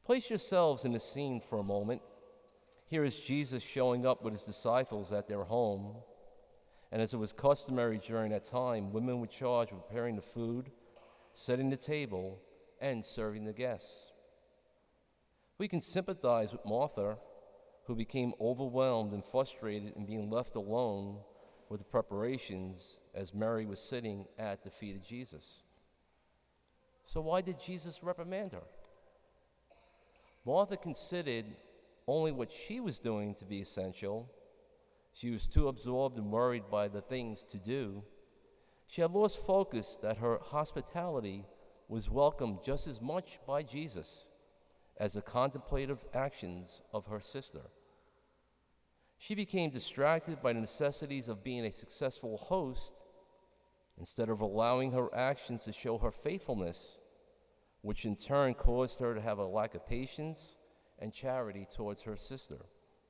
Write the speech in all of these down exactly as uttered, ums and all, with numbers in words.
Place yourselves in the scene for a moment. Here is Jesus showing up with his disciples at their home. And as it was customary during that time, women were charged with preparing the food, setting the table, and serving the guests. We can sympathize with Martha, who became overwhelmed and frustrated in being left alone with the preparations as Mary was sitting at the feet of Jesus. So why did Jesus reprimand her? Martha considered only what she was doing to be essential. She was too absorbed and worried by the things to do. She had lost focus that her hospitality was welcomed just as much by Jesus as the contemplative actions of her sister. She became distracted by the necessities of being a successful host instead of allowing her actions to show her faithfulness, which in turn caused her to have a lack of patience and charity towards her sister.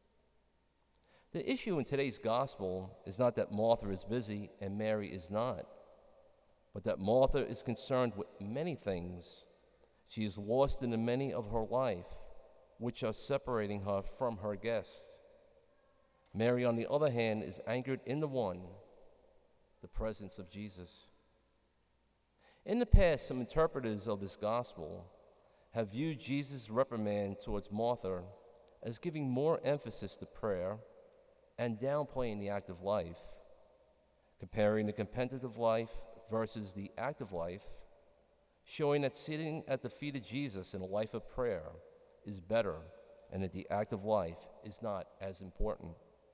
The issue in today's gospel is not that Martha is busy and Mary is not, but that Martha is concerned with many things. She is lost in the many of her life, which are separating her from her guests. Mary, on the other hand, is anchored in the one, the presence of Jesus. In the past, some interpreters of this gospel have viewed Jesus' reprimand towards Martha as giving more emphasis to prayer and downplaying the active life, comparing the contemplative life versus the active life, showing that sitting at the feet of Jesus in a life of prayer is better and that the active life is not as important.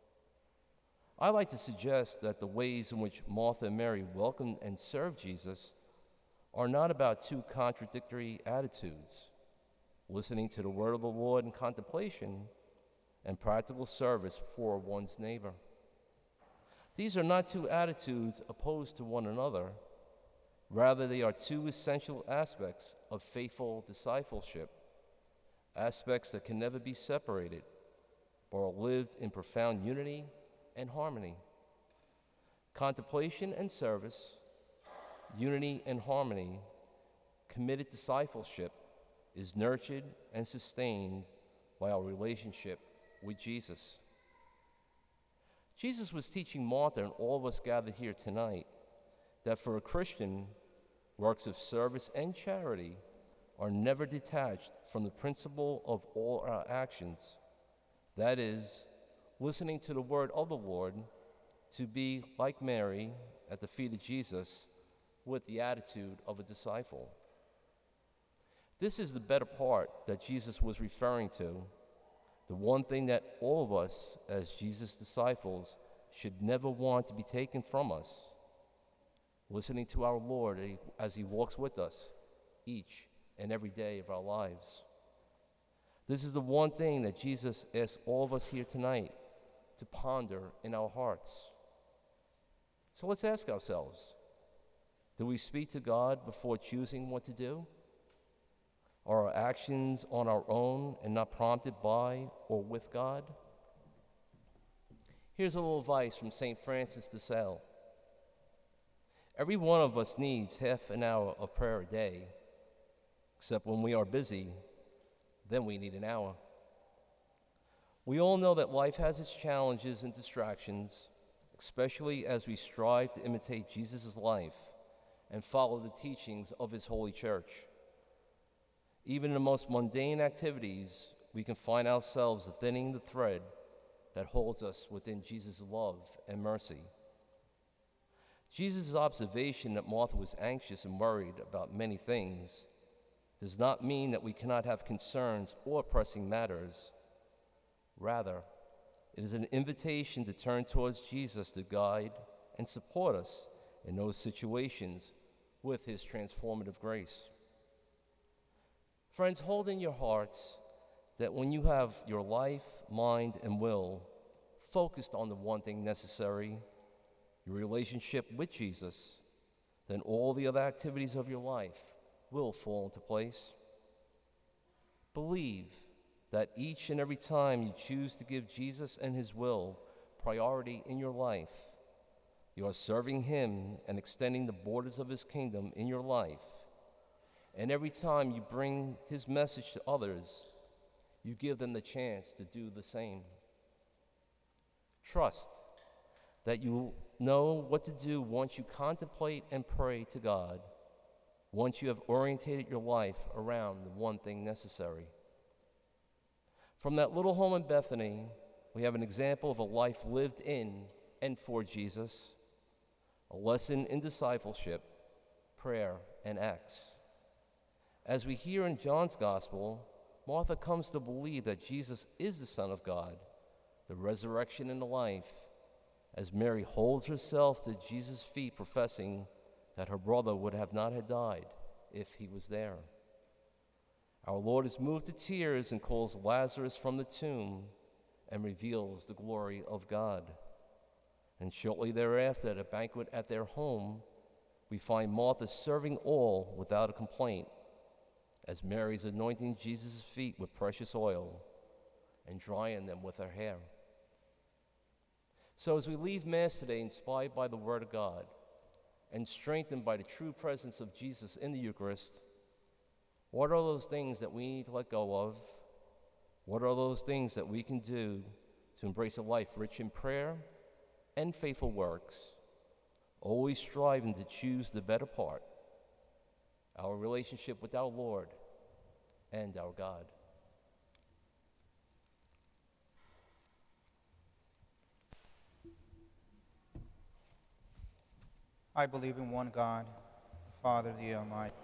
I like to suggest that the ways in which Martha and Mary welcomed and served Jesus are not about two contradictory attitudes: listening to the word of the Lord in contemplation and practical service for one's neighbor. These are not two attitudes opposed to one another. Rather, they are two essential aspects of faithful discipleship, aspects that can never be separated, but are lived in profound unity and harmony. Contemplation and service, unity and harmony, committed discipleship is nurtured and sustained by our relationship with Jesus. Jesus was teaching Martha and all of us gathered here tonight that for a Christian, works of service and charity are never detached from the principle of all our actions. That is, listening to the word of the Lord, to be like Mary at the feet of Jesus with the attitude of a disciple. This is the better part that Jesus was referring to, the one thing that all of us as Jesus' disciples should never want to be taken from us: listening to our Lord as he walks with us each and every day of our lives. This is the one thing that Jesus asks all of us here tonight to ponder in our hearts. So let's ask ourselves, do we speak to God before choosing what to do? Are our actions on our own and not prompted by or with God? Here's a little advice from Saint Francis de Sales. Every one of us needs half an hour of prayer a day, except when we are busy, then we need an hour. We all know that life has its challenges and distractions, especially as we strive to imitate Jesus' life and follow the teachings of his holy church. Even in the most mundane activities, we can find ourselves thinning the thread that holds us within Jesus' love and mercy. Jesus' observation that Martha was anxious and worried about many things does not mean that we cannot have concerns or pressing matters. Rather, it is an invitation to turn towards Jesus to guide and support us in those situations with his transformative grace. Friends, hold in your hearts that when you have your life, mind, and will focused on the one thing necessary, your relationship with Jesus, then all the other activities of your life will fall into place. Believe that each and every time you choose to give Jesus and his will priority in your life, you are serving him and extending the borders of his kingdom in your life. And every time you bring his message to others, you give them the chance to do the same. Trust that you know what to do once you contemplate and pray to God, once you have orientated your life around the one thing necessary. From that little home in Bethany, we have an example of a life lived in and for Jesus, a lesson in discipleship, prayer, and acts. As we hear in John's Gospel, Martha comes to believe that Jesus is the Son of God, the resurrection and the life, as Mary holds herself to Jesus' feet, professing that her brother would have not have died if he was there. Our Lord is moved to tears and calls Lazarus from the tomb and reveals the glory of God. And shortly thereafter, at a banquet at their home, we find Martha serving all without a complaint, as Mary's anointing Jesus' feet with precious oil and drying them with her hair. So as we leave Mass today, inspired by the Word of God and strengthened by the true presence of Jesus in the Eucharist, what are those things that we need to let go of? What are those things that we can do to embrace a life rich in prayer and faithful works, always striving to choose the better part, our relationship with our Lord and our God? I believe in one God, the Father, the Almighty,